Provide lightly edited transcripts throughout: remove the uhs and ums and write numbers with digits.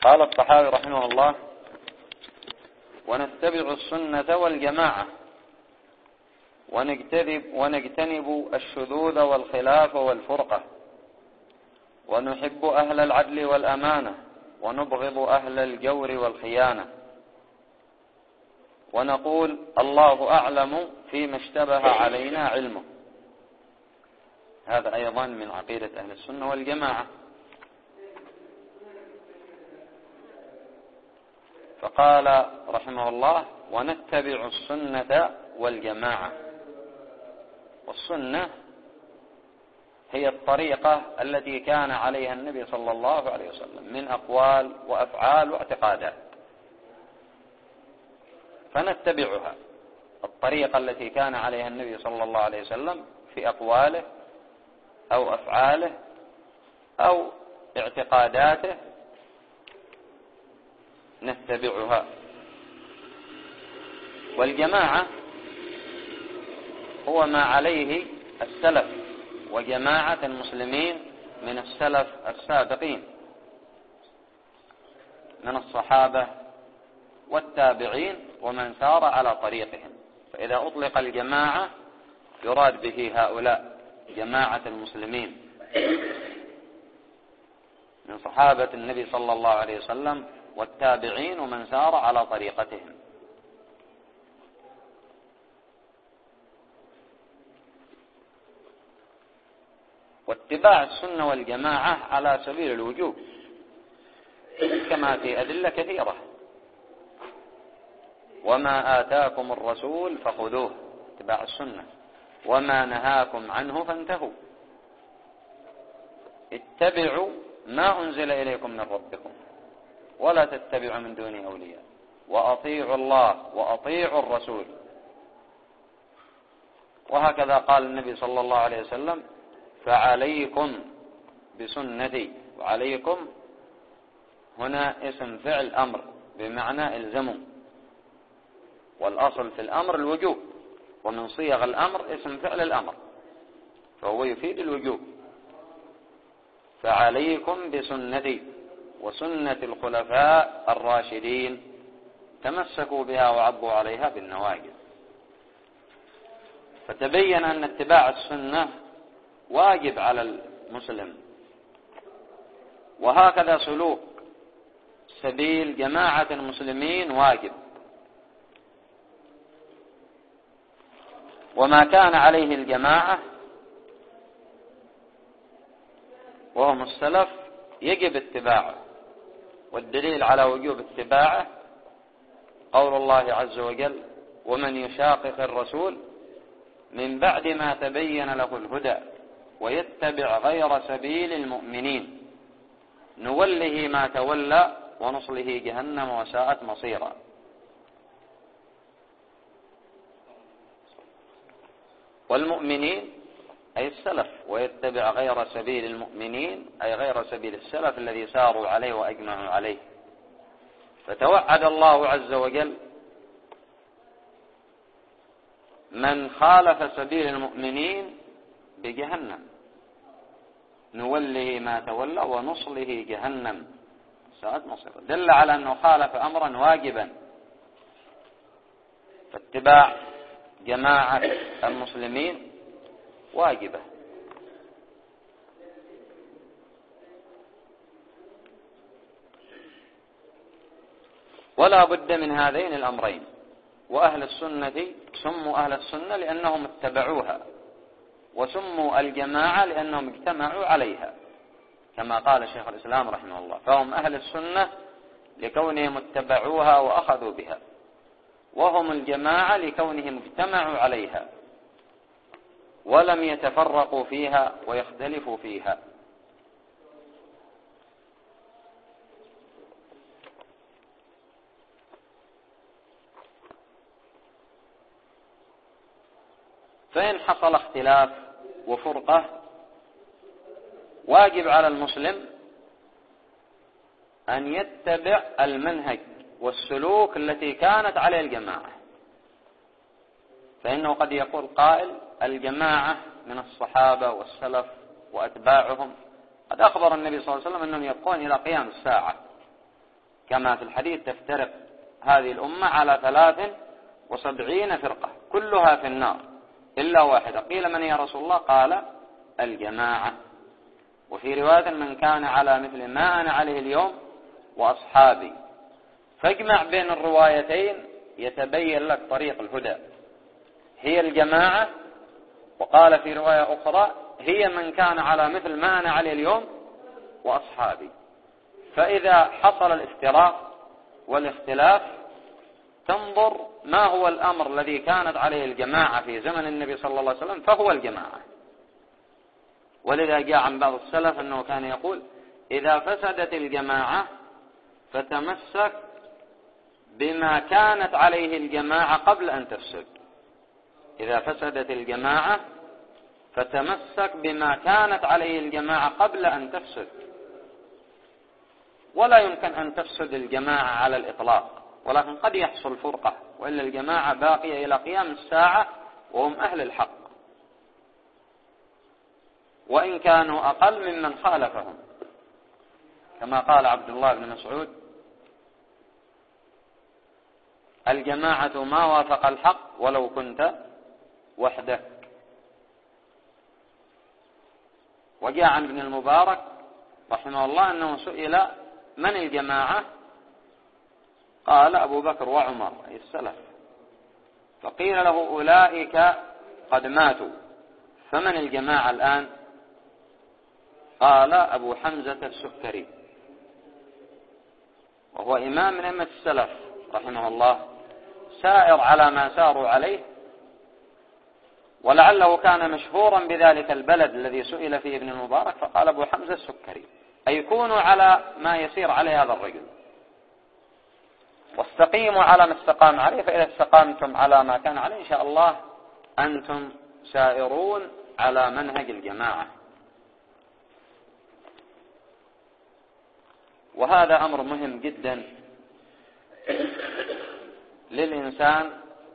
قال الطحاوي رحمه الله: ونتبع السنة والجماعة ونجتنب الشذوذ والخلاف والفرقة، ونحب أهل العدل والأمانة، ونبغض أهل الجور والخيانة، ونقول الله أعلم فيما اشتبه علينا علمه. هذا أيضا من عقيدة أهل السنة والجماعة. فقال رحمه الله: ونتبع السنة والجماعة. والسنة هي الطريقة التي كان عليها النبي صلى الله عليه وسلم من أقوال وأفعال واعتقادات، فنتبعها. الطريقة التي كان عليها النبي صلى الله عليه وسلم في أقواله أو أفعاله أو اعتقاداته نتبعها. والجماعة هو ما عليه السلف وجماعة المسلمين من السلف السابقين من الصحابة والتابعين ومن سار على طريقهم. فإذا أطلق الجماعة يراد به هؤلاء جماعة المسلمين من صحابة النبي صلى الله عليه وسلم والتابعين ومن سار على طريقتهم. واتباع السنة والجماعة على سبيل الوجوب كما في أدلة كثيرة: وما آتاكم الرسول فخذوه، اتباع السنة، وما نهاكم عنه فانتهوا. اتبعوا ما أنزل إليكم من ربكم ولا تتبعوا من دون أولياء، وأطيعوا الله وأطيعوا الرسول. وهكذا قال النبي صلى الله عليه وسلم: فعليكم بسنتي. وعليكم هنا اسم فعل أمر بمعنى الزموا، والأصل في الأمر الوجوب، ومن صيغ الأمر اسم فعل الأمر، فهو يفيد الوجوب. فعليكم بسنتي وسنة الخلفاء الراشدين تمسكوا بها وعضوا عليها بالنواجذ. فتبين أن اتباع السنة واجب على المسلم، وهكذا سلوك سبيل جماعة المسلمين واجب. وما كان عليه الجماعة وهم السلف يجب اتباعه. والدليل على وجوب اتباعه قول الله عز وجل: ومن يشاقق الرسول من بعد ما تبين له الهدى ويتبع غير سبيل المؤمنين نوله ما تولى ونصله جهنم وساءت مصيرا. والمؤمنين أي السلف، ويتبع غير سبيل المؤمنين أي غير سبيل السلف الذي ساروا عليه وأجمعوا عليه. فتوعد الله عز وجل من خالف سبيل المؤمنين بجهنم نوله ما تولى ونصله جهنم ساءت مصيرا. دل على أنه خالف أمرا واجبا. فاتباع جماعة المسلمين واجبة. ولا بد من هذين الأمرين. وأهل السنة سموا أهل السنة لأنهم اتبعوها، وسموا الجماعة لأنهم اجتمعوا عليها، كما قال شيخ الإسلام رحمه الله: فهم أهل السنة لكونهم اتبعوها وأخذوا بها، وهم الجماعة لكونهم اجتمعوا عليها ولم يتفرقوا فيها ويختلفوا فيها. فإن حصل اختلاف وفرقة واجب على المسلم أن يتبع المنهج والسلوك التي كانت عليه الجماعة. فإنه قد يقول قائل: الجماعة من الصحابة والسلف وأتباعهم قد أخبر النبي صلى الله عليه وسلم أنهم يبقون إلى قيام الساعة، كما في الحديث تفترق هذه الأمة على 73 فرقة كلها في النار إلا واحدة. قيل من يا رسول الله؟ قال الجماعة. وفي رواية من كان على مثل ما أنا عليه اليوم وأصحابي. فاجمع بين الروايتين يتبين لك طريق الهدى، هي الجماعة، وقال في رواية أخرى هي من كان على مثل ما أنا عليه اليوم وأصحابي. فإذا حصل الافتراق والاختلاف تنظر ما هو الأمر الذي كانت عليه الجماعة في زمن النبي صلى الله عليه وسلم فهو الجماعة. ولذا جاء عن بعض السلف أنه كان يقول إذا فسدت الجماعة فتمسك بما كانت عليه الجماعة قبل أن تفسد. إذا فسدت الجماعة فتمسك بما كانت عليه الجماعة قبل أن تفسد. ولا يمكن أن تفسد الجماعة على الإطلاق، ولكن قد يحصل فرقة، وإلا الجماعة باقية إلى قيام الساعة وهم أهل الحق، وإن كانوا أقل ممن خالفهم، كما قال عبد الله بن مسعود الجماعة ما وافق الحق ولو كنت وحدك. وجاء عن ابن المبارك رحمه الله أنه سئل من الجماعة؟ قال أبو بكر وعمر أي السلف. فقيل له أولئك قد ماتوا، فمن الجماعة الآن؟ قال أبو حمزة السكري، وهو إمام من أئمة السلف رحمه الله، سائر على ما ساروا عليه، ولعله كان مشهورا بذلك البلد الذي سئل فيه ابن المبارك، فقال أبو حمزة السكري، أي كونوا على ما يسير عليه هذا الرجل، واستقيموا على ما استقام عليه، فإذا استقامتم على ما كان عليه إن شاء الله أنتم سائرون على منهج الجماعة. وهذا أمر مهم جدا للإنسان،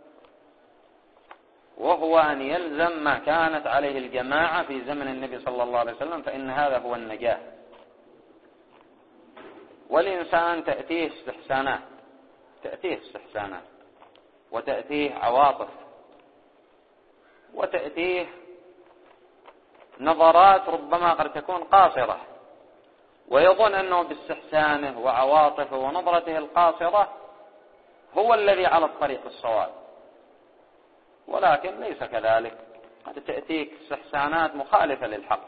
وهو أن يلزم ما كانت عليه الجماعة في زمن النبي صلى الله عليه وسلم، فإن هذا هو النجاة. والإنسان تأتيه استحسانات وتأتيه عواطف وتأتيه نظرات ربما قد تكون قاصرة، ويظن أنه باستحسانه وعواطفه ونظرته القاصرة هو الذي على الطريق الصواب، ولكن ليس كذلك. قد تأتيك استحسانات مخالفة للحق.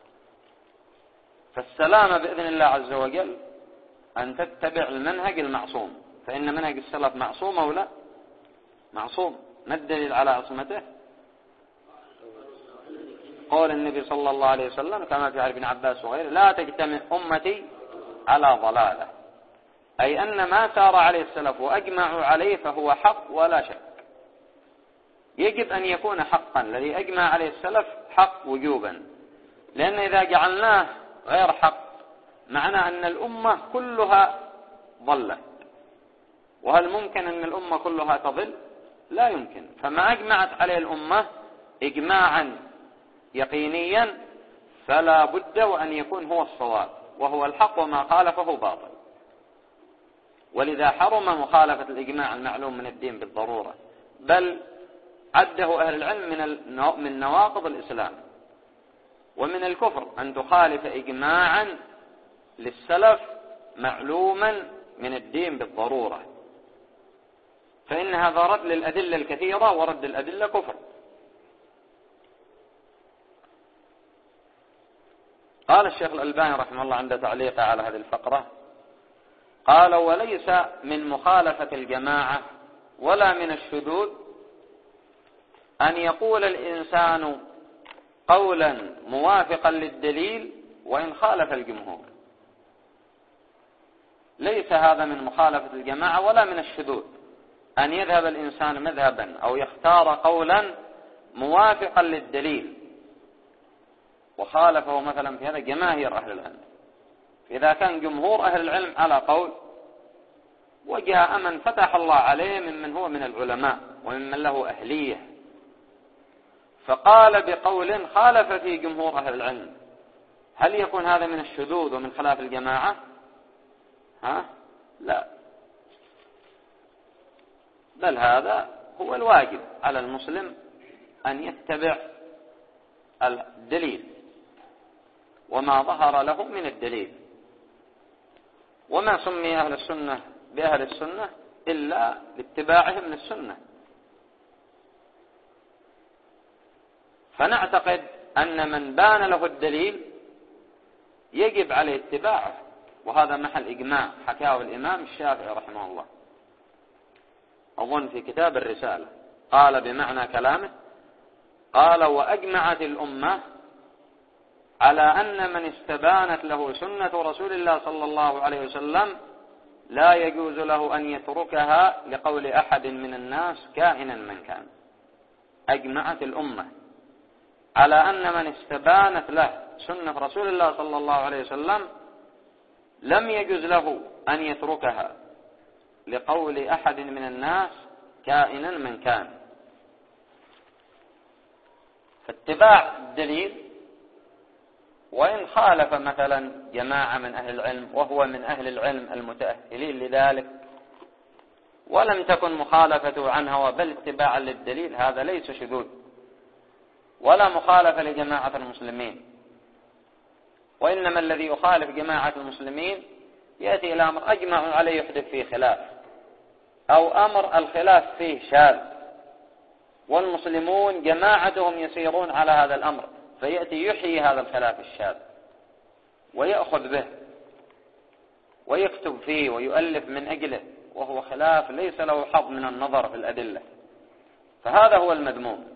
فالسلامة بإذن الله عز وجل أن تتبع المنهج المعصوم، فإن منهج السلف معصوم أو لا؟ معصوم. ما الدليل على عصمته؟ قول النبي صلى الله عليه وسلم كما في حديث ابن عباس وغيره لا تجتمع أمتي على ضلالة، أي أن ما سار عليه السلف وأجمعوا عليه فهو حق ولا شك. يجب أن يكون حقا، الذي أجمع عليه السلف حق وجوبا، لأن إذا جعلناه غير حق معنى أن الأمة كلها ضلت، وهل ممكن أن الأمة كلها تضل؟ لا يمكن. فما أجمعت عليه الأمة إجماعا يقينيا فلا بد وأن يكون هو الصواب وهو الحق، وما خالفه باطل. ولذا حرم مخالفة الإجماع المعلوم من الدين بالضرورة، بل عده أهل العلم من نواقض الإسلام ومن الكفر أن تخالف إجماعا للسلف معلوما من الدين بالضرورة، فإن هذا رد للأدلة الكثيرة، ورد الأدلة كفر. قال الشيخ الألباني رحمه الله عند تعليقه على هذه الفقرة، قال وليس من مخالفة الجماعة ولا من الشذوذ أن يقول الإنسان قولا موافقا للدليل وإن خالف الجمهور. ليس هذا من مخالفة الجماعة ولا من الشذوذ أن يذهب الإنسان مذهبا أو يختار قولا موافقا للدليل وخالفه مثلا في هذا جماهير أهل العلم. إذا كان جمهور أهل العلم على قول وجاء من فتح الله عليه ممن هو من العلماء وممن له أهلية فقال بقول خالف في جمهور أهل العلم، هل يكون هذا من الشذوذ ومن خلاف الجماعة؟ لا، بل هذا هو الواجب على المسلم أن يتبع الدليل وما ظهر له من الدليل. وما سمي أهل السنة بأهل السنة إلا لاتباعهم للسنة. فنعتقد أن من بان له الدليل يجب عليه اتباعه، وهذا محل إجماع حكاه الإمام الشافعي رحمه الله، أظن في كتاب الرسالة، قال بمعنى كلامه، قال: وأجمعت الأمة على أن من استبانت له سنة رسول الله صلى الله عليه وسلم لا يجوز له أن يتركها لقول أحد من الناس كائنا من كان. أجمعت الأمة على أن من استبانت له سنة رسول الله صلى الله عليه وسلم لم يجوز له أن يتركها لقول أحد من الناس كائنا من كان. فاتباع الدليل، وإن خالف مثلا جماعة من أهل العلم وهو من أهل العلم المتأهلين لذلك ولم تكن مخالفته عن هوى بل اتباعا للدليل، هذا ليس شذوذ ولا مخالفة لجماعة المسلمين. وإنما الذي يخالف جماعة المسلمين يأتي إلى أمر أجمع عليه يحدث فيه خلاف، أو أمر الخلاف فيه شاذ، والمسلمون جماعتهم يسيرون على هذا الأمر، فيأتي يحيي هذا الخلاف الشاذ ويأخذ به ويكتب فيه ويؤلف من أجله، وهو خلاف ليس له حظ من النظر في الأدلة، فهذا هو المذموم.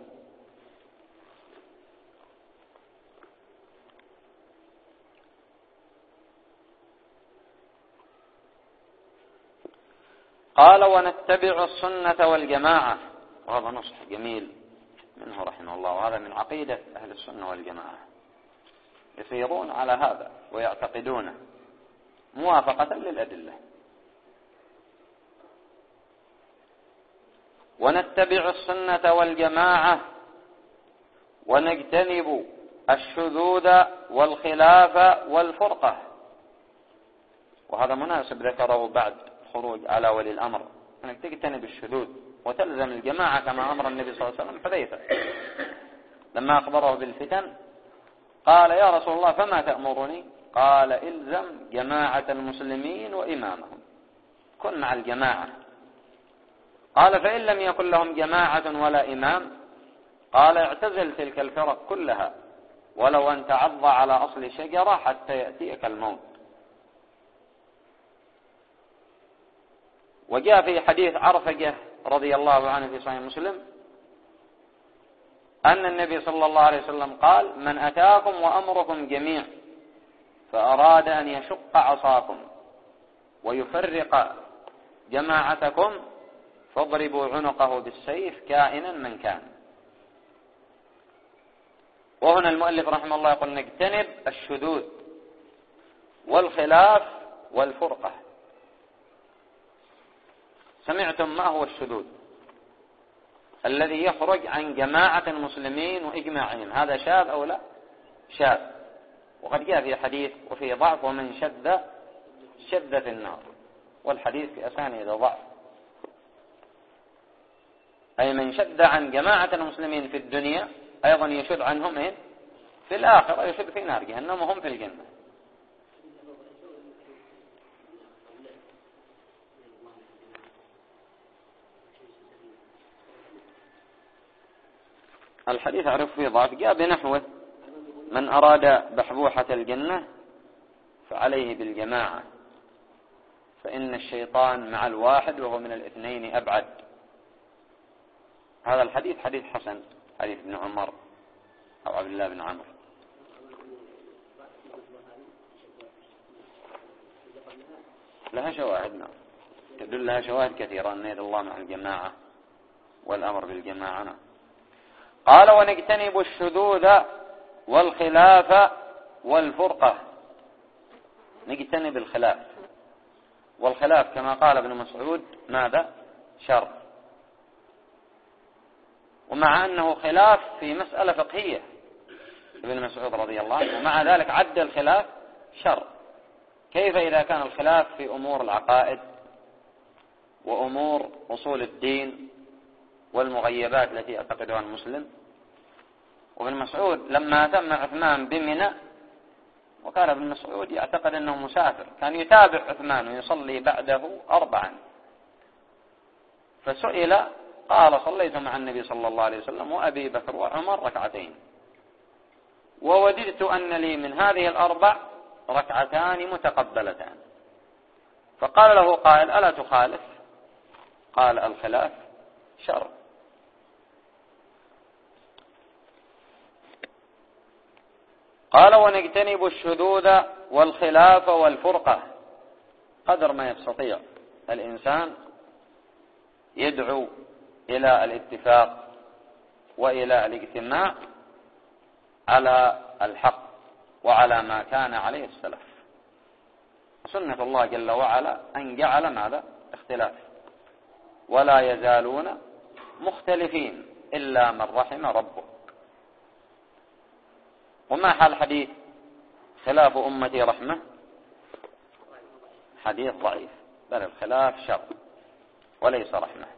قال: ونتبع السنة والجماعة. وهذا نصح جميل منه رحمه الله، وهذا من عقيدة أهل السنة والجماعة، يسيرون على هذا ويعتقدونه موافقة للأدلة. ونتبع السنة والجماعة ونجتنب الشذوذ والخلاف والفرقة. وهذا مناسب ذكره بعد خروج على ولي الأمر، أنك تجتنب الشذوذ وتلزم الجماعة كما أمر النبي صلى الله عليه وسلم حذيفة لما أخبره بالفتن، قال: يا رسول الله فما تأمرني؟ قال: إلزم جماعة المسلمين وإمامهم، كن مع الجماعة. قال: فإن لم يكن لهم جماعة ولا إمام؟ قال: اعتزل تلك الفرق كلها ولو أن تعض على أصل شجرة حتى يأتيك الموت. وجاء في حديث عرفجة رضي الله عنه في صحيح مسلم أن النبي صلى الله عليه وسلم قال: من أتاكم وأمركم جميع فأراد أن يشق عصاكم ويفرق جماعتكم فاضربوا عنقه بالسيف كائنا من كان. وهنا المؤلف رحمه الله يقول: نجتنب الشذوذ والخلاف والفرقة. سمعتم ما هو الشذوذ؟ الذي يخرج عن جماعة المسلمين وإجماعهم، هذا شاذ أو لا؟ شاذ. وقد جاء في حديث وفي ضعف: ومن شد في النار، والحديث في أسانيد ضعف، أي من شد عن جماعة المسلمين في الدنيا أيضا يشد عنهم في الآخرة، يشد في نار جهنم وهم في الجنة. الحديث أعرف فيه ضعف، جاء بنحوه: من أراد بحبوحة الجنة فعليه بالجماعة، فإن الشيطان مع الواحد وهو من الاثنين أبعد. هذا الحديث حديث حسن، حديث ابن عمر أو عبد الله بن عمرو. لها شواهد، نعم، تدل لها شواهد كثيرة أن يد الله مع الجماعة والأمر بالجماعة. نعم. قال: ونجتنب الشذوذ والخلاف والفرقة. نجتنب الخلاف، والخلاف كما قال ابن مسعود ماذا؟ شر. ومع أنه خلاف في مسألة فقهية ابن مسعود رضي الله عنه، ومع ذلك عد الخلاف شر. كيف إذا كان الخلاف في أمور العقائد وأمور أصول الدين والمغيبات التي يعتقدها المسلم. وابن مسعود لما تم عثمان بمنى، وكان ابن مسعود يعتقد أنه مسافر، كان يتابع عثمان ويصلي بعده 4، فسئل قال: صليت مع النبي صلى الله عليه وسلم وأبي بكر وعمر 2 ركعتين، ووددت أن لي من هذه 4 2 متقبلتان. فقال له قائل: ألا تخالف؟ قال: الخلاف شر. قال: ونجتنب الشذوذ والخلاف والفرقة. قدر ما يستطيع الإنسان يدعو إلى الاتفاق وإلى الاجتماع على الحق وعلى ما كان عليه السلف. سنة الله جل وعلا أن جعل ماذا؟ اختلاف، ولا يزالون مختلفين إلا من رحم ربه. وما حال حديث خلاف أمتي رحمة؟ حديث ضعيف، بل الخلاف شر وليس رحمة.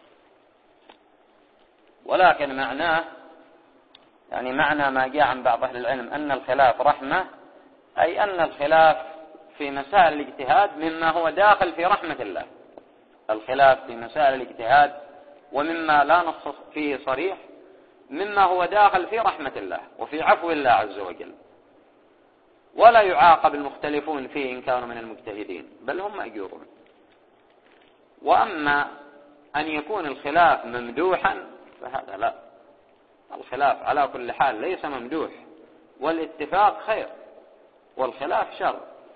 ولكن معناه، يعني معنى ما جاء عن بعض أهل العلم أن الخلاف رحمة، أي أن الخلاف في مسائل الاجتهاد مما هو داخل في رحمة الله. الخلاف في مسائل الاجتهاد ومما لا نص فيه صريح مما هو داخل في رحمة الله وفي عفو الله عز وجل، ولا يعاقب المختلفون فيه إن كانوا من المجتهدين، بل هم مأجورون. وأما أن يكون الخلاف ممدوحا فهذا لا، الخلاف على كل حال ليس ممدوح، والاتفاق خير والخلاف شر.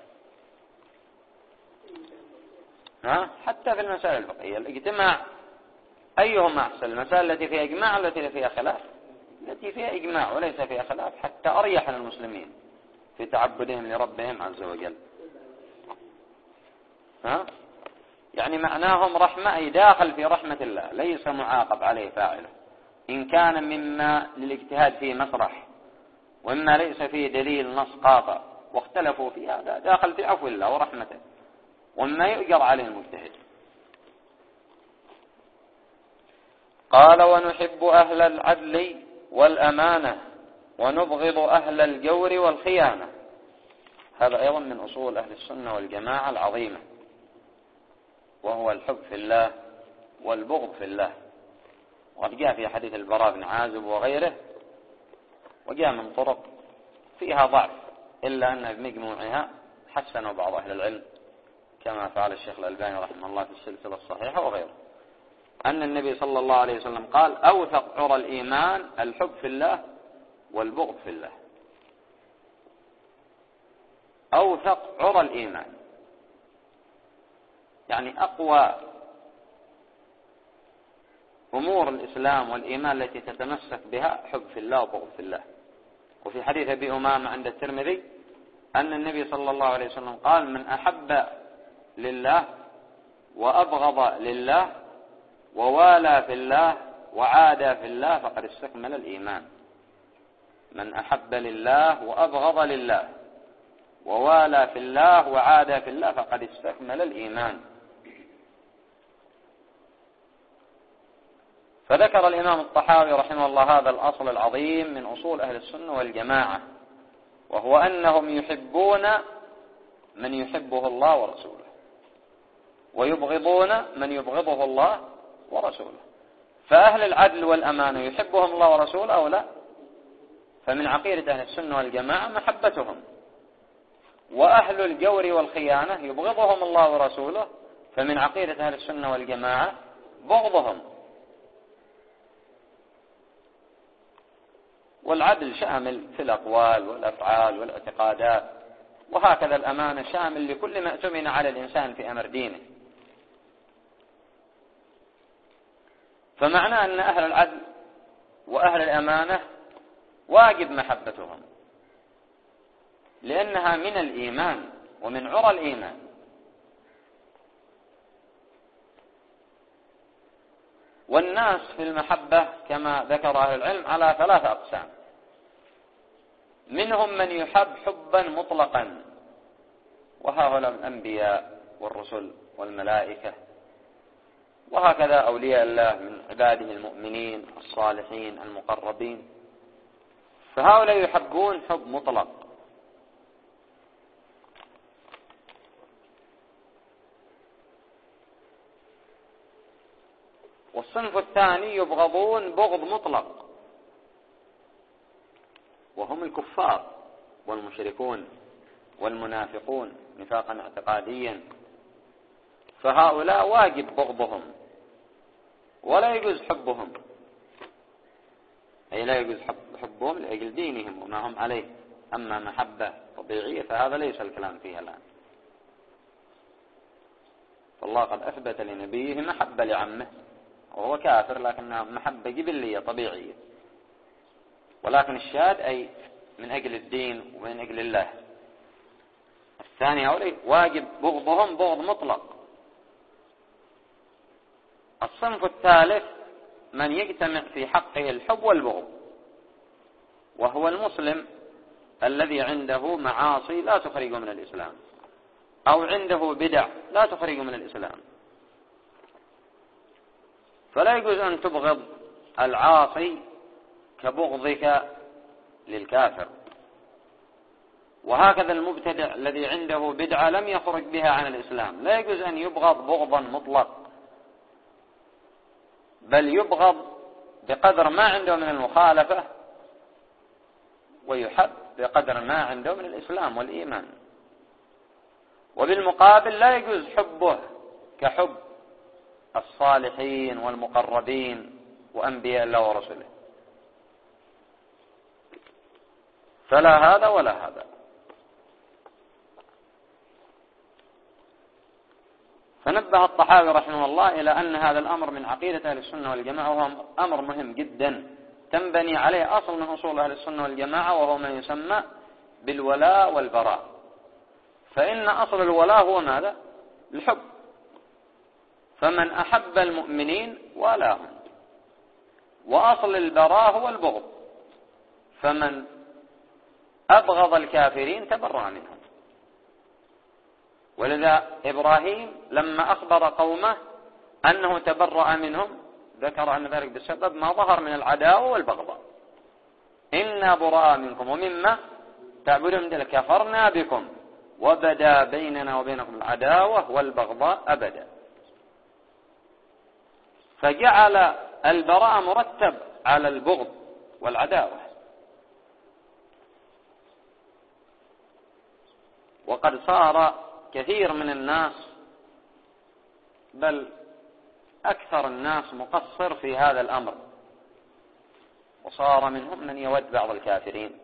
حتى في المسائل الفقهية الاجتماع أيهما أحسن؟ المسائل التي فيها إجماع التي فيها خلاف؟ التي فيها إجماع وليس فيها خلاف، حتى أريح للمسلمين في تعبدهم لربهم عز وجل. يعني معناهم رحمة، أي داخل في رحمة الله، ليس معاقب عليه فاعله. إن كان مما للاجتهاد فيه مسرح ومما ليس فيه دليل نص قاطع واختلفوا في هذا، داخل في عفو الله ورحمته ومما يؤجر عليه المجتهد. قال: ونحب أهل العدل والأمانة ونبغض أهل الجور والخيانة. هذا أيضا من أصول أهل السنة والجماعة العظيمة، وهو الحب في الله والبغض في الله. وقد جاء في حديث البراء بن عازب وغيره، وجاء من طرق فيها ضعف، إلا أن بمجموعها حسنوا بعض أهل العلم كما فعل الشيخ الألباني رحمه الله في السلسلة الصحيحة وغيره، أن النبي صلى الله عليه وسلم قال: أوثق عرى الإيمان الحب في الله والبغض في الله. أوثق عرى الإيمان يعني أقوى أمور الإسلام والإيمان التي تتمسك بها حب في الله وبغض في الله. وفي حديث أبي أمامة عند الترمذي أن النبي صلى الله عليه وسلم قال: من أحب لله وأبغض لله ووالى في الله وعادى في الله فقد استكمل الإيمان. من أحب لله وأبغض لله ووالى في الله وعادى في الله فقد استكمل الإيمان. فذكر الإمام الطحاوي رحمه الله هذا الأصل العظيم من أصول أهل السنة والجماعة، وهو أنهم يحبون من يحبه الله ورسوله، ويبغضون من يبغضه الله ورسوله. فأهل العدل والأمانة يحبهم الله ورسوله أو لا؟ فمن عقيدة أهل السنة والجماعة محبتهم. وأهل الجور والخيانة يبغضهم الله ورسوله، فمن عقيدة أهل السنة والجماعة بغضهم. والعدل شامل في الأقوال والأفعال والاعتقادات، وهكذا الأمانة شامل لكل ما اؤتمن على الإنسان في أمر دينه. فمعنى أن أهل العدل وأهل الأمانة واجب محبتهم، لأنها من الإيمان ومن عرى الإيمان. والناس في المحبة كما ذكر أهل العلم على 3 أقسام: منهم من يحب حبا مطلقا، وهؤلاء الأنبياء والرسل والملائكة وهكذا أولياء الله من عباده المؤمنين الصالحين المقربين، فهؤلاء يحبون حب مطلق. والصنف الثاني يبغضون بغض مطلق، وهم الكفار والمشركون والمنافقون نفاقا اعتقاديا، فهؤلاء واجب بغضهم ولا يجوز حبهم، أي لا يجوز حبهم لأجل دينهم وما هم عليه. أما محبة طبيعية فهذا ليس الكلام فيها الآن. فالله قد أثبت لنبيه محبة لعمه وهو كافر، لكنها محبة جبلية طبيعية، ولكن الشاهد أي من أجل الدين ومن أجل الله. الثاني هؤلاء واجب بغضهم بغض مطلق. الصنف الثالث من يجتمع في حقه الحب والبغض، وهو المسلم الذي عنده معاصي لا تخرجه من الإسلام، أو عنده بدع لا تخرجه من الإسلام، فلا يجوز أن تبغض العاصي كبغضك للكافر. وهكذا المبتدع الذي عنده بدعة لم يخرج بها عن الإسلام لا يجوز أن يبغض بغضا مطلق، بل يبغض بقدر ما عنده من المخالفة، ويحب بقدر ما عنده من الإسلام والإيمان. وبالمقابل لا يجوز حبه كحب الصالحين والمقربين وأنبياء الله ورسله، فلا هذا ولا هذا. فنبه الطحاوي رحمه الله إلى أن هذا الأمر من عقيدة أهل السنة والجماعة، وهو أمر مهم جدا تنبني عليه أصل من أصول أهل السنة والجماعة، وهو ما يسمى بالولاء والبراء. فإن أصل الولاء هو ماذا؟ الحب، فمن أحب المؤمنين والاهم، وأصل البراء هو البغض، فمن أبغض الكافرين تبرأ منهم. ولذا إبراهيم لما أخبر قومه أنه تبرأ منهم ذكر أن ذلك بسبب ما ظهر من العداوة والبغضاء. إنا براء منكم ومما تعبدون كفرنا بكم وبدا بيننا وبينكم العداوة والبغضاء أبدا. فجعل البراء مرتب على البغض والعداوة. وقد صار كثير من الناس، بل أكثر الناس، مقصر في هذا الأمر، وصار منهم من يود بعض الكافرين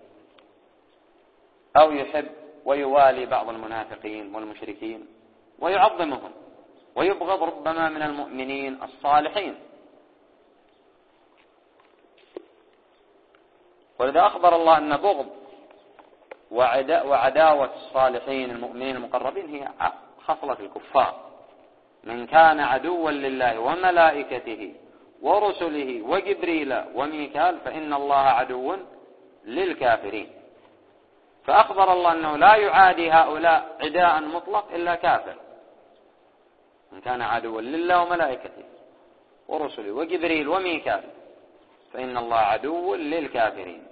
أو يحب ويوالي بعض المنافقين والمشركين ويعظمهم، ويبغض ربما من المؤمنين الصالحين. ولذا أخبر الله أن بغض وعداوة الصالحين المؤمنين المقربين هي خصلة الكفار. من كان عدوا لله وملائكته ورسله وجبريل وميكال فإن الله عدو للكافرين. فأخبر الله أنه لا يعادي هؤلاء عداء مطلق إلا كافر. من كان عدوا لله وملائكته ورسله وجبريل وميكال فإن الله عدو للكافرين.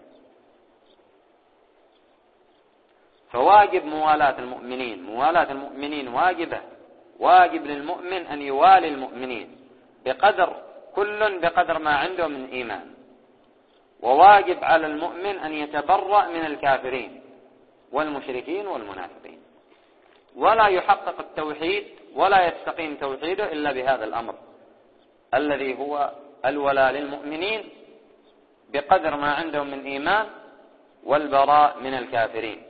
فواجب موالاة المؤمنين، موالاة المؤمنين واجبة، واجب للمؤمن أن يوالي المؤمنين كل بقدر ما عنده من إيمان، وواجب على المؤمن أن يتبرأ من الكافرين والمشركين والمنافقين، ولا يحقق التوحيد ولا يستقيم توحيده إلا بهذا الأمر الذي هو الولاء للمؤمنين بقدر ما عندهم من إيمان، والبراء من الكافرين.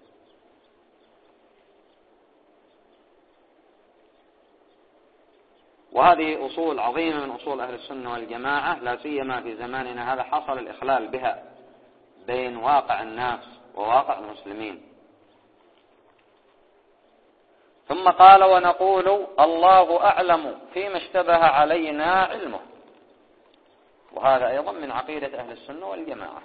وهذه أصول عظيمة من أصول أهل السنة والجماعة، لا سيما في زماننا هذا حصل الإخلال بها بين واقع الناس وواقع المسلمين. ثم قال: ونقول الله أعلم فيما اشتبه علينا علمه. وهذا أيضا من عقيدة أهل السنة والجماعة،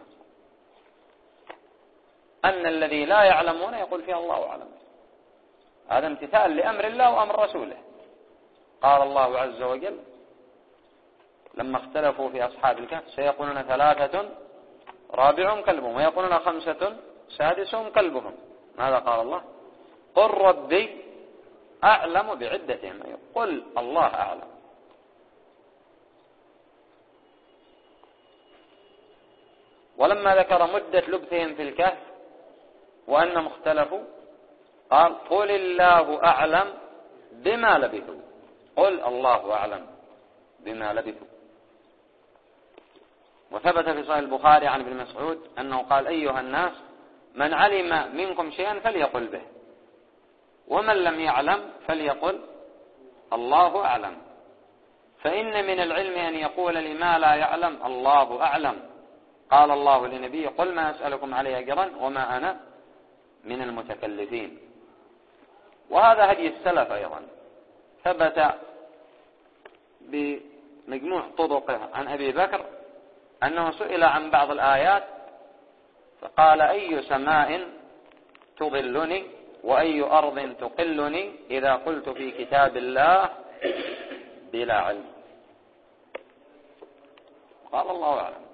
أن الذي لا يعلمون يقول فيه الله أعلم. هذا امتثال لأمر الله وأمر رسوله. قال الله عز وجل: لما اختلفوا في أصحاب الكهف سيقولون 3 رابعهم كلبهم، ويقولون 5 سادسهم كلبهم. ماذا قال الله؟ قل ربي أعلم بعدتهم، قل الله أعلم. ولما ذكر مدة لبثهم في الكهف وأنهم اختلفوا قال قل الله أعلم بما لبثوا، قل الله أعلم بما لبثوا. وثبت في صحيح البخاري عن ابن مسعود أنه قال أيها الناس من علم منكم شيئا فليقل به، ومن لم يعلم فليقل الله أعلم، فإن من العلم أن يقول لما لا يعلم الله أعلم. قال الله لنبيه قل ما أسألكم عليه أجرا وما أنا من المتكلفين. وهذا هدي السلف أيضا، ثبت بمجموع طرقه عن أبي بكر أنه سئل عن بعض الآيات فقال أي سماء تظلني وأي أرض تقلني إذا قلت في كتاب الله بلا علم. قال الله أعلم.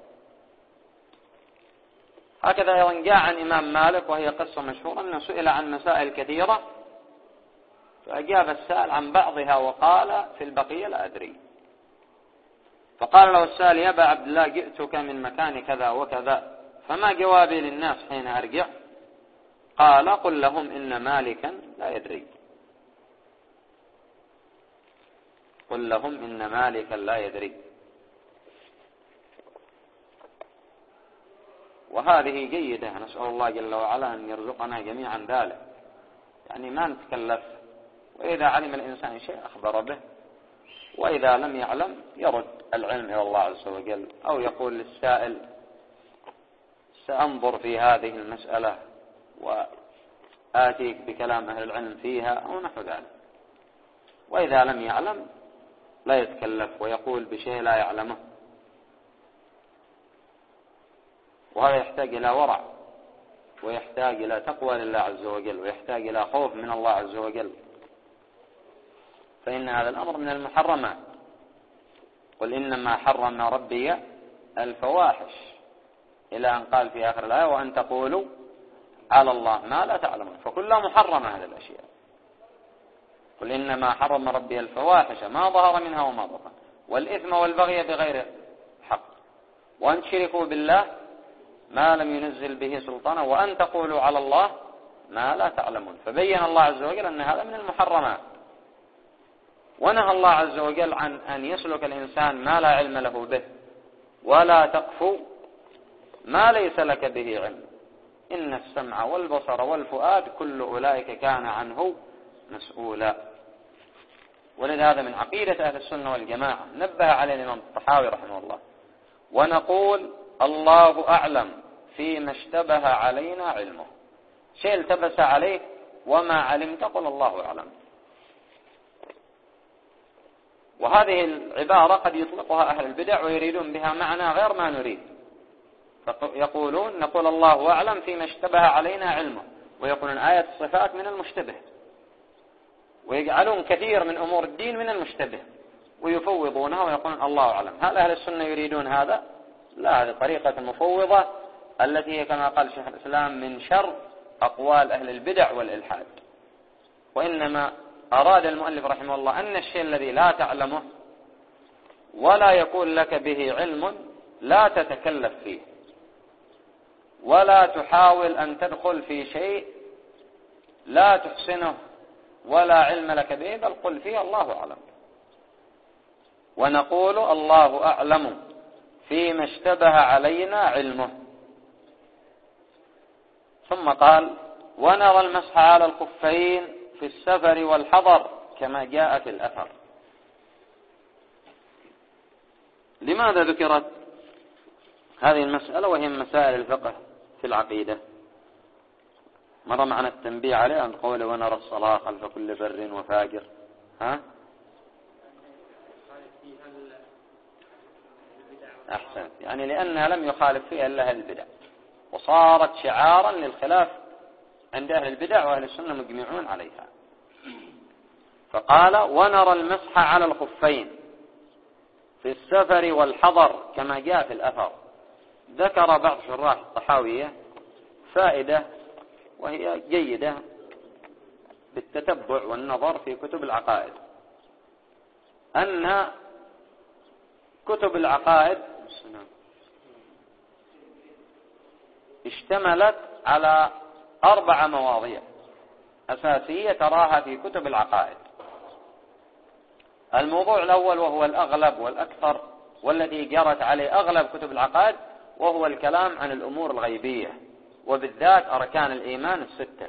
هكذا أيضا جاء عن إمام مالك، وهي قصة مشهورة، أنه سئل عن مسائل كثيرة فأجاب السائل عن بعضها وقال في البقية لا أدري. فقال له السائل يا أبا عبد الله جئتك من مكان كذا وكذا فما جوابي للناس حين أرجع؟ قال قل لهم إن مالكا لا يدري، قل لهم إن مالكا لا يدري. وهذه جيدة، نسأل الله جل وعلا أن يرزقنا جميعا ذلك، يعني ما نتكلف، وإذا علم الإنسان شيء أخبر به، وإذا لم يعلم يرد العلم إلى الله عز وجل، أو يقول للسائل سأنظر في هذه المسألة وآتيك بكلام أهل العلم فيها أو نحو ذلك. وإذا لم يعلم لا يتكلف ويقول بشيء لا يعلمه. وهذا يحتاج إلى ورع، ويحتاج إلى تقوى لله عز وجل، ويحتاج إلى خوف من الله عز وجل، فإن هذا الأمر من المحرمات. قل إنما حرم ربي الفواحش إلى أن قال في آخر الآية وأن تقولوا على الله ما لا تعلمون، فكلها محرمة هذه الأشياء. قل إنما حرم ربي الفواحش ما ظهر منها وما بطن والإثم والبغي بغير حق وأن تشركوا بالله ما لم ينزل به سلطانا وأن تقولوا على الله ما لا تعلمون. فبين الله عز وجل أن هذا من المحرمات، ونهى الله عز وجل عن أن يسلك الإنسان ما لا علم له به، ولا تقف ما ليس لك به علم إن السمع والبصر والفؤاد كل أولئك كان عنه مسؤولا. ولذا من عقيدة أهل السنة والجماعة نبه عليه الإمام الطحاوي رحمه الله، ونقول الله أعلم فيما اشتبه علينا علمه. شيء التبس عليك وما علمت قل الله أعلم. وهذه العبارة قد يطلقها أهل البدع ويريدون بها معنى غير ما نريد، يقولون نقول الله أعلم فيما اشتبه علينا علمه، ويقولون آية الصفات من المشتبه، ويجعلون كثير من أمور الدين من المشتبه ويفوضونها ويقولون الله أعلم. هل أهل السنة يريدون هذا؟ لا، هذه طريقة المفوضة التي هي كما قال شيخ الإسلام من شر أقوال أهل البدع والإلحاد. وإنما أراد المؤلف رحمه الله أن الشيء الذي لا تعلمه ولا يكون لك به علم لا تتكلف فيه، ولا تحاول أن تدخل في شيء لا تحسنه ولا علم لك به، بل قل فيه الله أعلم. ونقول الله أعلم فيما اشتبه علينا علمه. ثم قال ونرى المسح على الخفين في السفر والحضر كما جاء في الأثر. لماذا ذكرت هذه المسألة وهي من مسائل الفقه في العقيدة؟ مر معنا التنبيه عليه عن قوله ونرى الصلاة خلف كل بر وفاجر. أحسن، يعني لأنها لم يخالف فيها إلا أهل البدع، وصارت شعارا للخلاف عند أهل البدع، وأهل السنة مجمعون عليها. فقال ونرى المسح على الخفين في السفر والحضر كما جاء في الأثر. ذكر بعض شراح الطحاوية فائدة وهي جيدة بالتتبع والنظر في كتب العقائد، أن كتب العقائد اشتملت على 4 مواضيع أساسية تراها في كتب العقائد. الموضوع الأول وهو الأغلب والأكثر والذي جرت عليه أغلب كتب العقائد، وهو الكلام عن الأمور الغيبية وبالذات أركان الإيمان ال6.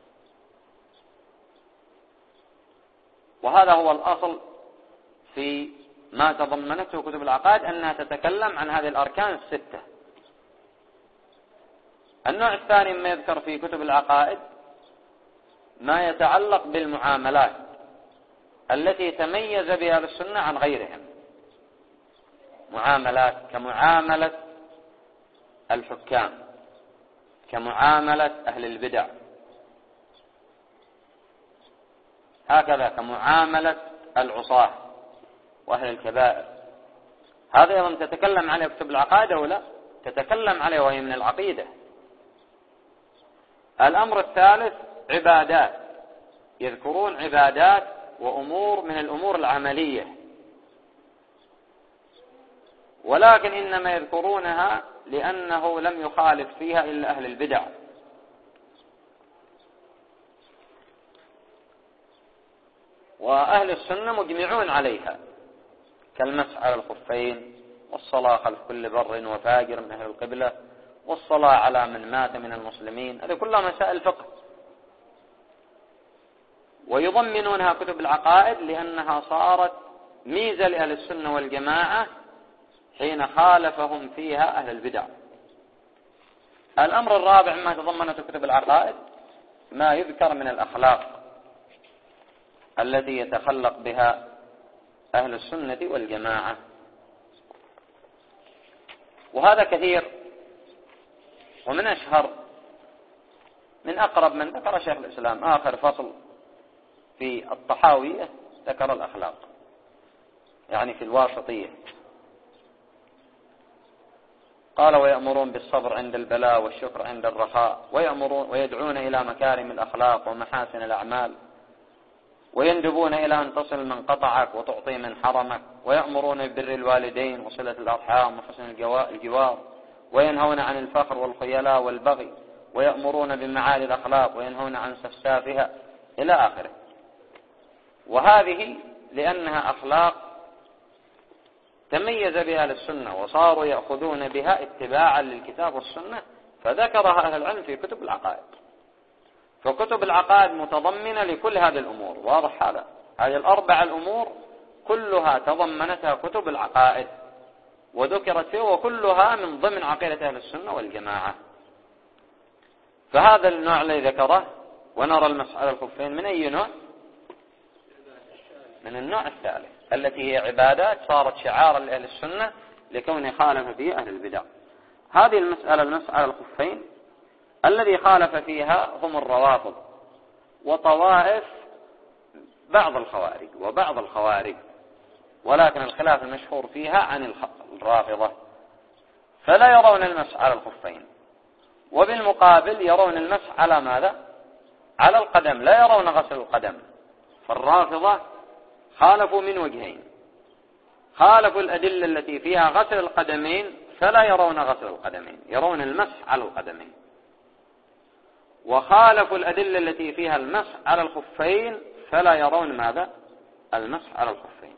وهذا هو الأصل في ما تضمنته كتب العقائد، أنها تتكلم عن هذه الأركان ال6. النوع الثاني مما يذكر في كتب العقائد ما يتعلق بالمعاملات التي تميز بها أهل السنة عن غيرهم، معاملات كمعاملة الحكام، كمعاملة أهل البدع، هكذا كمعاملة العصاة وأهل الكبائر. هذا أيضا تتكلم عليه كتب العقائد أو لا؟ تتكلم عليه وهي من العقيدة. الأمر الثالث عبادات، يذكرون عبادات وأمور من الأمور العملية، ولكن إنما يذكرونها لأنه لم يخالف فيها إلا أهل البدع. وأهل السنة مجمعون عليها، كالمسح على الخفين، والصلاة خلف كل بر وفاجر من أهل القبلة، والصلاة على من مات من المسلمين. هذه كلها مسائل فقه، ويضمنونها كتب العقائد لأنها صارت ميزة لأهل السنة والجماعة حين خالفهم فيها أهل البدع. الأمر الرابع ما تضمنته كتب العقائد ما يذكر من الأخلاق التي يتخلق بها أهل السنة والجماعة، وهذا كثير. ومن أشهر من أقرب من ذكر شيخ الإسلام آخر فصل في الطحاوية ذكر الأخلاق، يعني في الواسطية، قال ويأمرون بالصبر عند البلاء والشكر عند الرخاء، ويدعون إلى مكارم الأخلاق ومحاسن الأعمال، ويندبون إلى أن تصل من قطعك وتعطي من حرمك، ويأمرون ببر الوالدين وصلة الأرحام وحسن الجوار، وينهون عن الفخر والخيلاء والبغي، ويأمرون بمعالي الأخلاق وينهون عن سفسافها إلى آخره. وهذه لأنها أخلاق تميز بها أهل السنة وصاروا يأخذون بها اتباعا للكتاب والسنة، فذكرها أهل العلم في كتب العقائد. فكتب العقائد متضمنة لكل هذه الأمور، واضح هذا؟ هذه ال4 الأمور كلها تضمنتها كتب العقائد وذكرت فيه، وكلها من ضمن عقيدة أهل السنة والجماعة. فهذا النوع الذي ذكره. ونرى المسح على الخفين من أي نوع؟ من النوع الثالث، التي هي عبادات صارت شعارا لأهل السنة لكون خالف فيه أهل البدع. هذه المسألة المسح على الخفين الذي خالف فيها هم الروافض وطوائف بعض الخوارج وبعض الخوارج، ولكن الخلاف المشهور فيها عن الرافضة، فلا يرون المسح على الخفين، وبالمقابل يرون المسح على ماذا؟ على القدم، لا يرون غسل القدم. فالرافضة خالفوا من وجهين: خالفوا الأدلة التي فيها غسل القدمين فلا يرون غسل القدمين، يرون المسح على القدمين، وخالفوا الأدلة التي فيها المسح على الخفين فلا يرون ماذا؟ المسح على الخفين.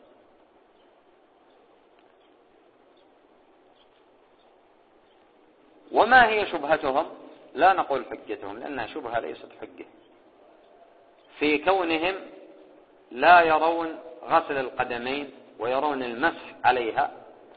وما هي شبهتهم؟ لا نقول حجتهم، لأنها شبهة ليست حجة، في كونهم لا يرون غسل القدمين ويرون المسح عليها.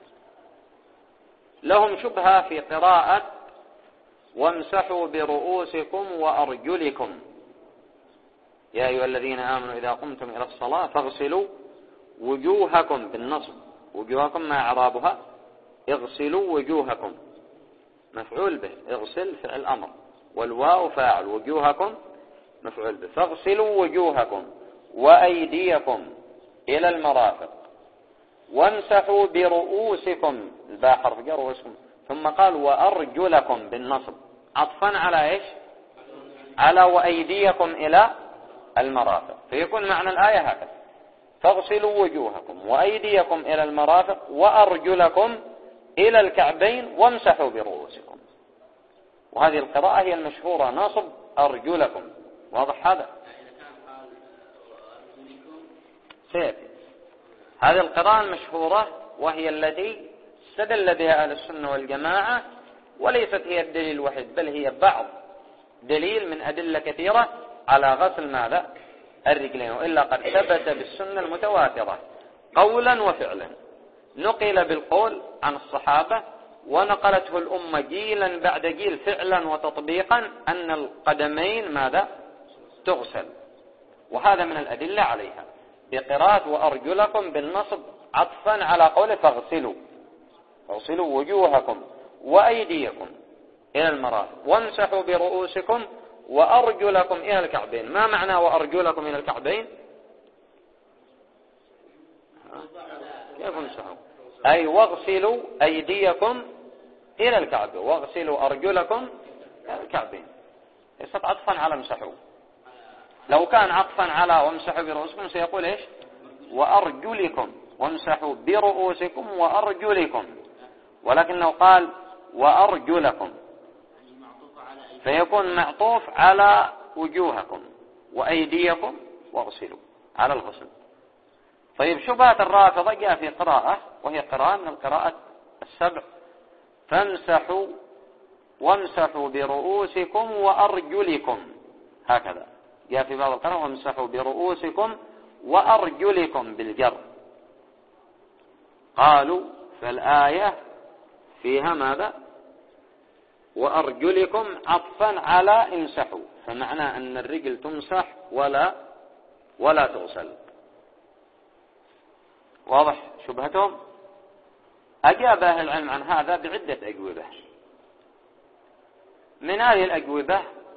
لهم شبهة في قراءة وامسحوا برؤوسكم وأرجلكم، يا أيها الذين آمنوا إذا قمتم إلى الصلاة فاغسلوا وجوهكم، بالنصب، وجوهكم ما إعرابها؟ اغسلوا وجوهكم، مفعول به، اغسل فعل أمر، والواو فاعل، وجوهكم مفعول به. فاغسلوا وجوهكم وأيديكم إلى المرافق وامسحوا برؤوسكم، الباء حرف جر واسم، ثم قال وأرجلكم بالنصب عطفا على إيش؟ على وأيديكم إلى المرافق، فيكون معنى الآية هكذا: فاغسلوا وجوهكم وأيديكم إلى المرافق وأرجلكم إلى الكعبين وامسحوا برؤوسكم. وهذه القراءة هي المشهورة، نصب أرجلكم. واضح هذا؟ سيأتي هذه القراءة المشهورة، وهي التي استدل بها أهل السنة والجماعة، وليست هي الدليل الوحيد، بل هي بعض دليل من أدلة كثيرة على غسل ماذا؟ الرجلين. وإلا قد ثبت بالسنة المتواترة قولا وفعلا، نقل بالقول عن الصحابة، ونقلته الأمة جيلا بعد جيل فعلا وتطبيقا، أن القدمين ماذا؟ تغسل. وهذا من الأدلة عليها بقراءة وأرجلكم بالنصب عطفا على قوله فاغسلوا وجوهكم وأيديكم إلى المرافق وامسحوا برؤوسكم وأرجلكم إلى الكعبين. ما معنى وأرجلكم إلى الكعبين؟ كيف امسحوا؟ أي واغسلوا أيديكم إلى الكعبين واغسلوا أرجلكم إلى الكعبين، ليست عطفا على امسحوا. لو كان عطفا على وامسحوا برؤوسكم سيقول إيش؟ وأرجلكم، وامسحوا برؤوسكم وأرجلكم، ولكنه قال وأرجلكم، فيكون معطوف على وجوهكم وأيديكم واغسلوا على الغسل. طيب شبهة الرافضة جاء في قراءة، وهي قراءة من القراءة السبع: فامسحوا وامسحوا برؤوسكم وأرجلكم، هكذا جاء في بعض القراءة وامسحوا برؤوسكم وأرجلكم بالجر. قالوا فالآية فيها ماذا؟ وأرجلكم عطفا على امسحوا، فمعنى أن الرجل تمسح ولا تغسل. واضح شبهتهم؟ أجاب أهل العلم عن هذا بعدة أجوبة. من هذه الأجوبة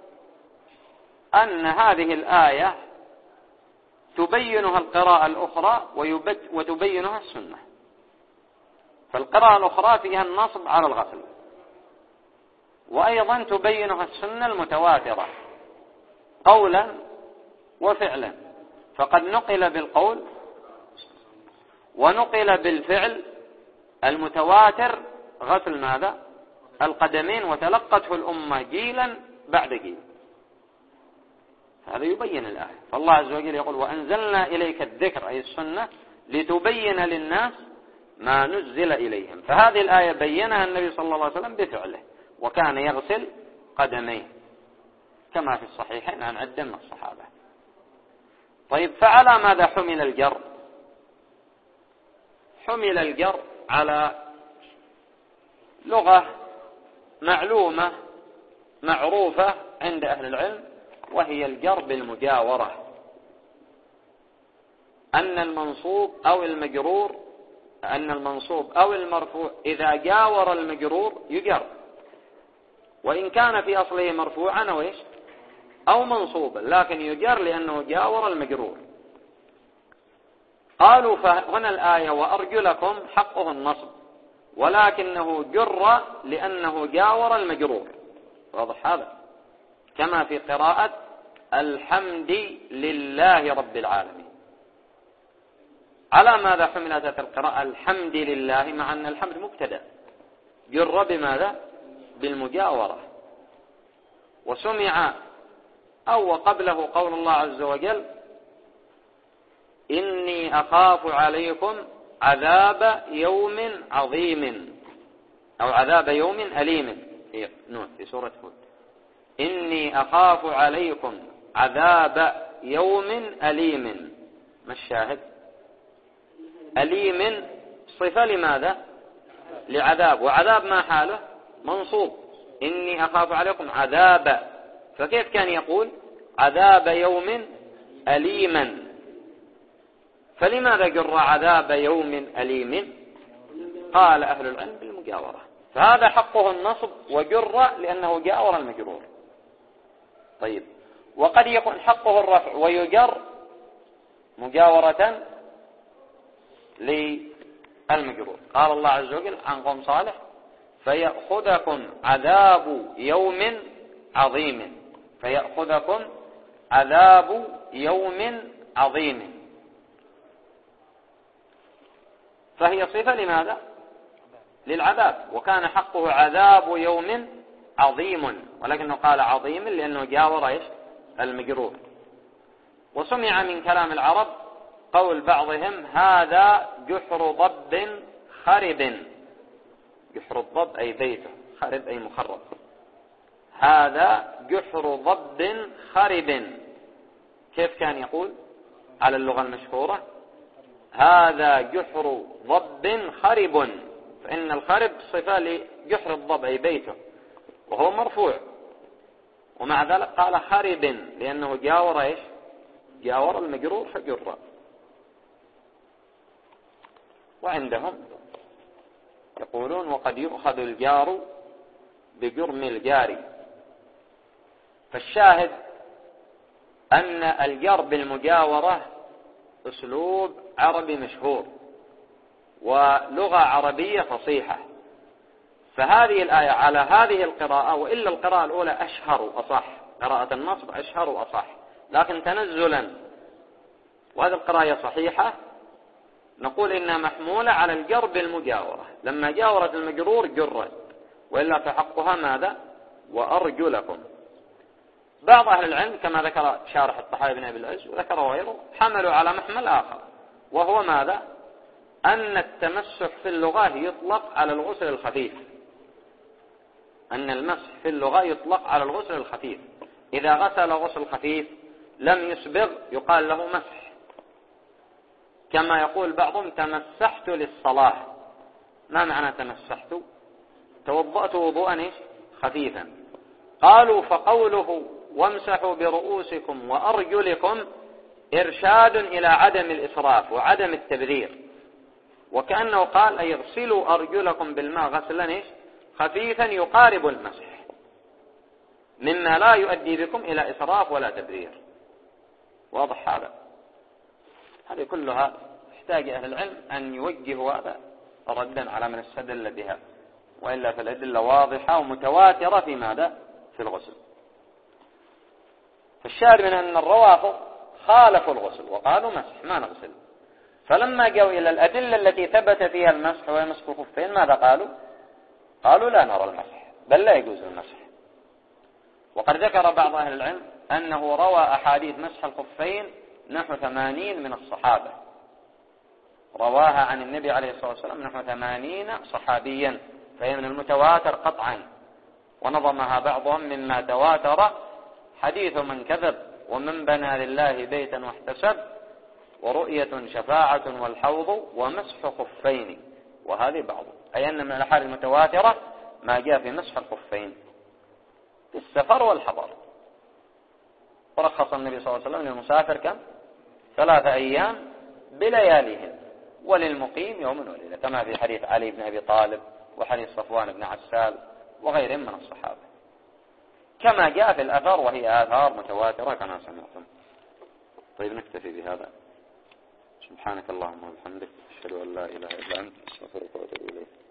أن هذه الآية تبينها القراءة الأخرى وتبينها السنة. فالقراءة الأخرى فيها النصب على الغسل، وأيضا تبينها السنة المتواترة قولا وفعلا، فقد نقل بالقول ونقل بالفعل المتواتر غسل ماذا؟ القدمين، وتلقته الأمة جيلا بعد جيل. هذا يبين الآية. فالله عز وجل يقول وأنزلنا إليك الذكر، أي السنة، لتبين للناس ما نزل إليهم. فهذه الآية بينها النبي صلى الله عليه وسلم بفعله، وكان يغسل قدميه كما في الصحيحين عن عدة من الصحابة. طيب فعلى ماذا حمل الجر؟ حمل الجر على لغة معلومة معروفة عند أهل العلم، وهي الجر بالمجاورة، أن المنصوب أو المرفوع إذا جاور المجرور يجر، وإن كان في أصله مرفوعا أو منصوبا، لكن يجر لأنه جاور المجرور. قالوا فهنا الآية وأرجلكم حقه النصب، ولكنه جر لأنه جاور المجرور. واضح هذا؟ كما في قراءة الحمد لله رب العالمين. على ماذا حملت القراءة الحمد لله، مع أن الحمد مبتدأ جر بماذا؟ بالمجاورة. وسمع أو وقبله قول الله عز وجل إني أخاف عليكم عذاب يوم عظيم، أو عذاب يوم أليم في سورة هود. إني أخاف عليكم عذاب يوم أليم. ما الشاهد؟ أليم صفة لماذا؟ لعذاب، وعذاب ما حاله؟ منصوب. إني أخاف عليكم عذاب، فكيف كان يقول عذاب يوم أليما؟ فلماذا جر عذاب يوم أليم؟ قال أهل العلم بالمجاورة، فهذا حقه النصب وجر لأنه جاور المجرور. طيب وقد يكون حقه الرفع ويجر مجاورة المجرور. قال الله عز وجل عن قوم صالح فيأخذكم عذاب يوم عظيم، فيأخذكم عذاب يوم عظيم، فهي صفة لماذا؟ للعذاب، وكان حقه عذاب يوم عظيم، ولكنه قال عظيم لأنه جاور ايش؟ المجرور. وسمع من كلام العرب قول بعضهم هذا جحر ضب خرب، جحر الضب أي بيته، خرب أي مخرب، هذا جحر ضب خرب. كيف كان يقول على اللغة المشهورة؟ هذا جحر ضب خرب، فإن الخرب صفة لجحر الضب أي بيته، وهو مرفوع، ومع ذلك قال خرب لأنه جاور ايش؟ جاور المجرور فجر. وعندهم يقولون وقد يؤخذ الجار بجرم الجار. فالشاهد أن الجر بالمجاورة أسلوب عربي مشهور ولغة عربية فصيحة، فهذه الآية على هذه القراءة، وإلا القراءة الأولى أشهر وأصح، قراءة النصب أشهر وأصح، لكن تنزلا وهذه القراءة صحيحة نقول إنها محمولة على الجر بالمجاورة، لما جاورت المجرور جرت، وإلا فحقها ماذا؟ وأرجلكم. بعض أهل العلم كما ذكر شارح الطحاوي بن أبي العز وذكره غيره حملوا على محمل آخر، وهو ماذا؟ أن التمسح في اللغة يطلق على الغسل الخفيف، أن المسح في اللغة يطلق على الغسل الخفيف، إذا غسل غسل خفيف لم يسبغ يقال له مسح، كما يقول بعضهم تمسحت للصلاة. ما معنى تمسحت؟ توضأت وضوءا خفيفا. قالوا فقوله وامسحوا برؤوسكم وأرجلكم إرشاد إلى عدم الإسراف وعدم التبذير، وكأنه قال أي اغسلوا أرجلكم بالماء غسلا خفيفا يقارب المسح، مما لا يؤدي بكم إلى إسراف ولا تبذير. واضح هذا؟ هذه كلها يحتاج أهل العلم أن يوجهوا هذا ردا على من استدل بها، وإلا فالأدلة واضحة ومتواترة في ماذا؟ في الغسل. فالشاهد من أن الروافض خالفوا الغسل وقالوا مسح ما نغسل، فلما جاءوا إلى الأدلة التي ثبت فيها المسح ويمسح الخفين ماذا قالوا؟ قالوا لا نرى المسح، بل لا يجوز المسح. وقد ذكر بعض أهل العلم أنه روى أحاديث مسح الخفين نحو 80 من الصحابة، رواها عن النبي عليه الصلاة والسلام نحو 80 صحابيا، فهي من المتواتر قطعا. ونظمها بعضهم مما تواتر حديث من كذب ومن بنى لله بيتا واحتسب ورؤية شفاعة والحوض ومسح خفين، وهذه بعض، أي أن من الأحاديث المتواترة ما جاء في مسح الخفين في السفر والحضر. ورخص النبي صلى الله عليه وسلم للمسافر كم؟ 3 أيام بلياليهن، وللمقيم يوم وليلة، كما في حديث علي بن أبي طالب وحديث صفوان بن عسال وغيرهم من الصحابة، كما جاء في الأثر، وهي آثار متواترة كما سمعتم. طيب نكتفي بهذا. سبحانك اللهم وبحمدك أشهد أن لا إله إلا أنت أستغفرك وأتوب إليك.